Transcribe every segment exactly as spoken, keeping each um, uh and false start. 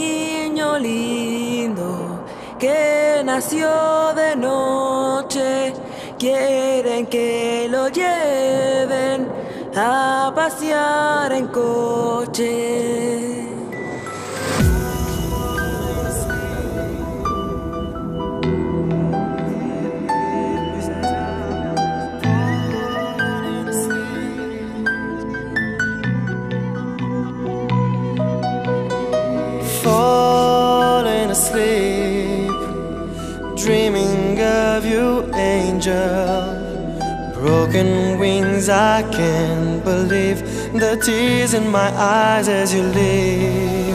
niño lindo que nació de noche. Quieren que lo lleven a pasear en coche. Falling asleep, dreaming of you, angel. Broken wings, I can't believe the tears in my eyes as you leave.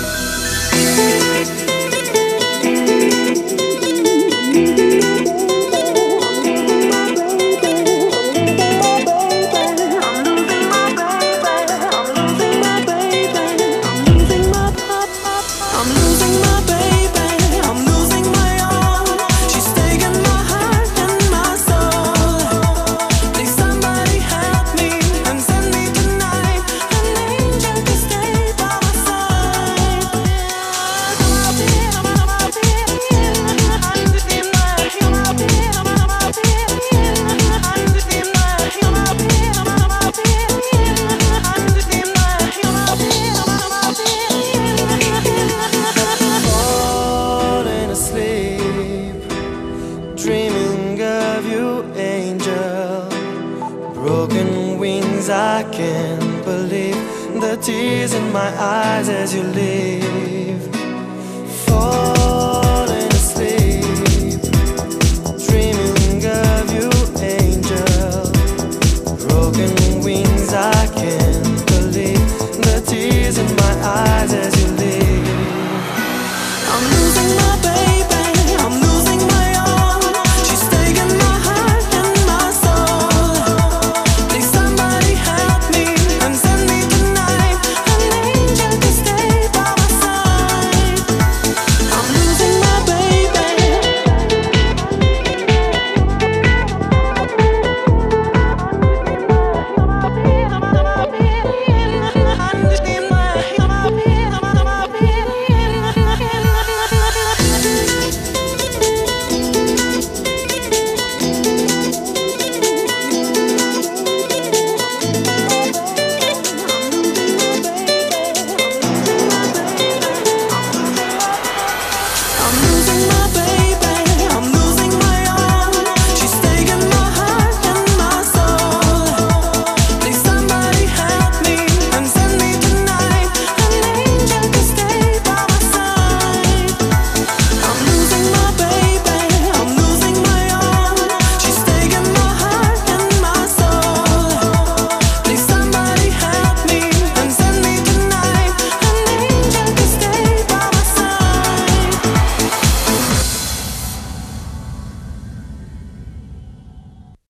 Dreaming of you, angel. Broken wings, I can't believe the tears in my eyes as you leave.